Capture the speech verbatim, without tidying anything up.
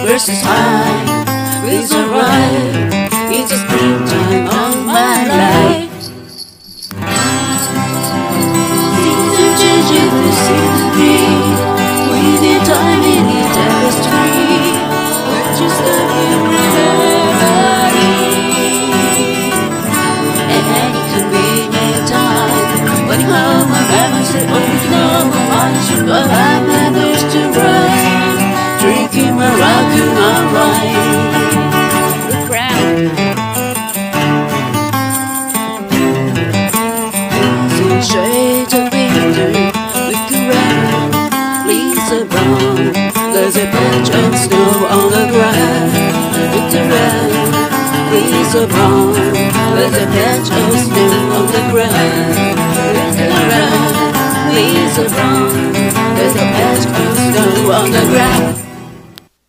versus high, it's alright. It's a springtime of my life. Things are changing with symmetry. With the time in the tapestry, we're just looking remedy. And any convenient time, running home, my grandma said, oh, you know, I should go have my nose to ride, drinking my raccoon alright. The crowd is shades of winter, look around, Lisa Brown. There's a patch of snow on the ground. Look around, Lisa Brown. There's a patch of snow on the ground. Look around, Lisa Brown. There's a patch of snow on the ground.